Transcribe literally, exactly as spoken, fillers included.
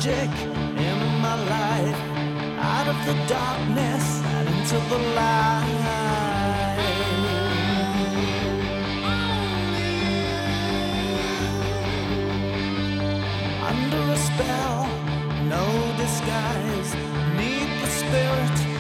magic in my life, out of the darkness and into the light. Under a spell, no disguise, 'neath the spirit